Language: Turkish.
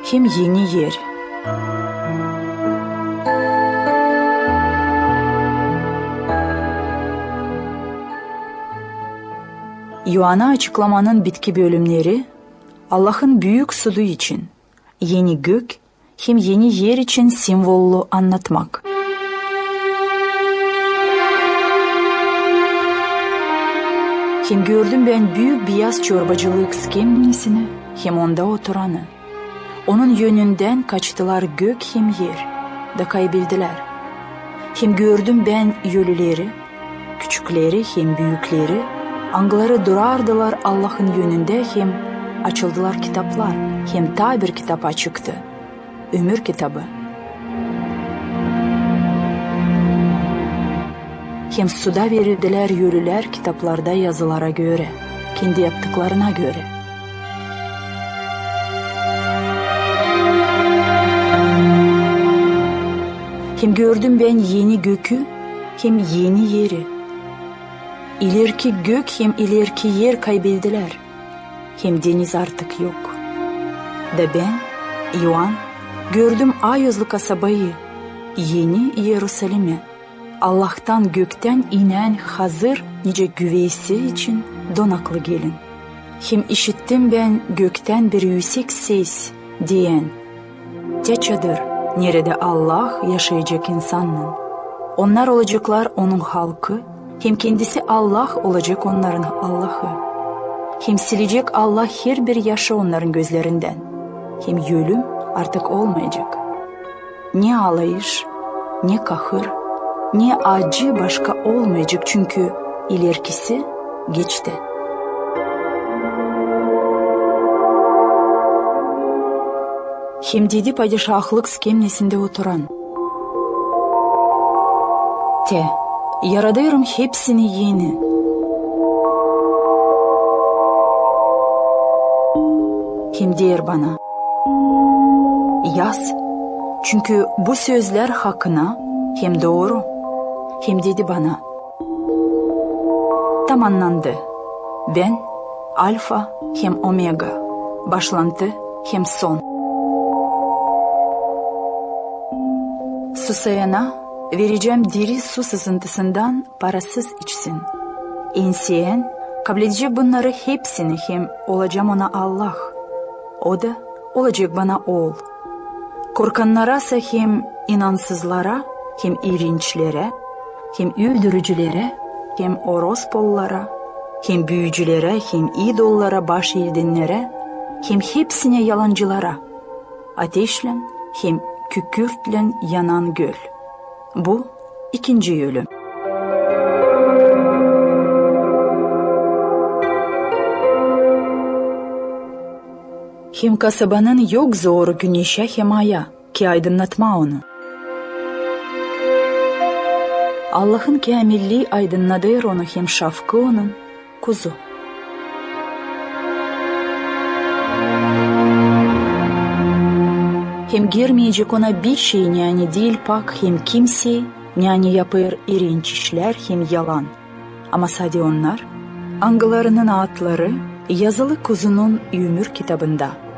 hem yeni yer. Yuhanna açıklamanın bitki bölümleri, Allah'ın büyük sudu için, yeni gök hem yeni yer için simvollu anlatmak. Hem gördüm ben büyük beyaz çorbacılık skemlisini, hem onda oturanı. Onun yönünden kaçtılar gök hem yer, da kaybildiler. Hem gördüm ben ölüleri, küçükleri hem büyükleri, angları durardılar Allah'ın yönünde, hem açıldılar kitaplar, hem ta bir kitap açıktı, ömür kitabı. Hem suda verildiler ölüler kitaplarda yazılara göre, kendi yaptıklarına göre. Hem gördüm ben yeni gökü, hem yeni yeri. İleriki gök hem ileriki yer kaybildiler, hem deniz artık yok. Ve ben, Yuhan, gördüm Ayozlu kasabayı, yeni Yerusalim'i, Allah'tan gökten inen hazır nice güveysi için donaklı gelin. Hem işittim ben gökten bir yüksek ses diyen, "Te çadır, nerede Allah yaşayacak insanla. Onlar olacaklar onun halkı, hem kendisi Allah olacak onların Allah'ı. Hem silecek Allah her bir yaşı onların gözlerinden. Hem ölüm artık olmayacak. Ne ağlayış, ne kahır, ne acı başka olmayacak, çünkü ilerikisi geçti." Hem dedi padişahlık skemnesinde oturan, "Te, yaradarım hepsini yeni. Hem der bana, yaz, çünkü bu sözler hakkına hem doğru. Hem dedi bana, tamamlandı. Ben alfa hem omega, başlantı hem son. Susayana vereceğim diri su sızıntısından parasız içsin. İnseyen kabul edecek bunları hepsini, hem olacağım ona Allah. O da olacak bana oğul. Korkanlara hem inansızlara, hem irinçlere, hem öldürücülere, hem orospollara, hem büyücülere, hem idollara baş eğdenlere, hem hepsine yalancılara, ateşle hem kükürtle yanan göl. Bu ikinci ölüm. Hem kasabanın yok zoru güneşe hem aya ki aydınlatma onu. Allah'ın kamilliği aydınladır onu, hem şafkı onun kuzu. Hem girmeyecek ona bir şey, yani değil pak, hem kimse, yani yapır irinç işler, hem yalan. Ama sadece onlar, angılarının adları yazılı kuzunun ömür kitabında.